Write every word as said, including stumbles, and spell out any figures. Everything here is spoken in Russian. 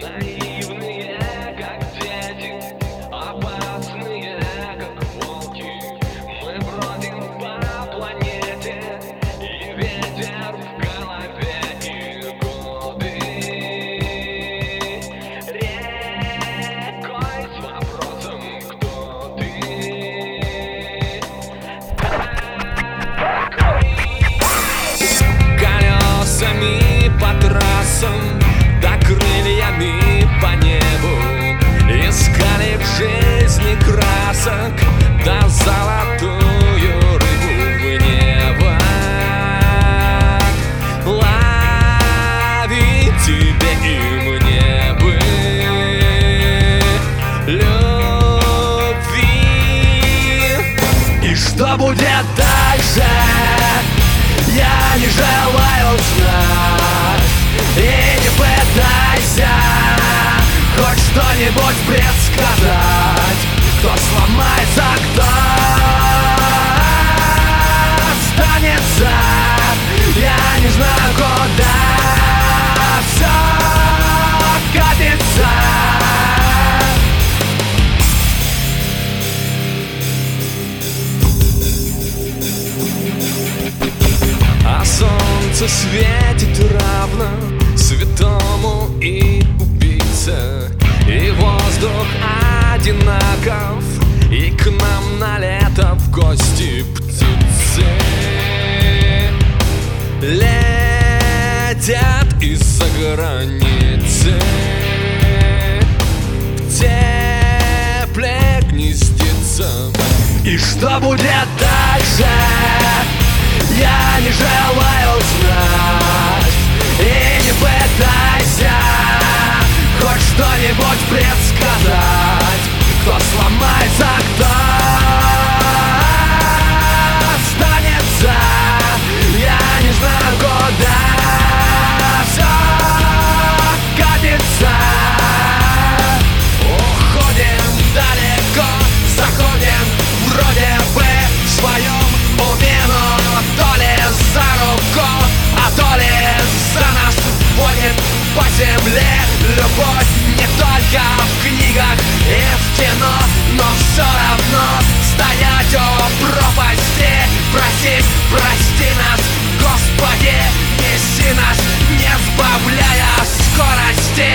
Наивные, как дети, опасные, как волки. Мы бродим по планете, и ветер в голове, и годы рекой с вопросом, кто ты такой. Колесами по трассам, да крыльями по небу, искали в жизни красок, да золотую рыбу в небо. Ловить тебе и мне бы любви. И что будет дальше, я не желаю знать. И не пытайся хоть что-нибудь предсказать. Кто сломается, кто останется, я не знаю, куда все катится. А солнце светит равно святому и убийце, и воздух одинаков, и к нам на лето в гости птицы летят из-за границы. В тепле гнездится. И что будет дальше, я не желаю знать. И не пытайся хоть что-нибудь предсказать. Кто сломается, кто останется, я не знаю, куда все катится. Уходим далеко, заходим вроде бы в своем уме, но то ли за руку, а то ли за нас водит по земле любовь. Не только в книгах и в кино, но все равно стоять у пропасти, просить, прости нас, Господи, неси нас, не сбавляя скорости.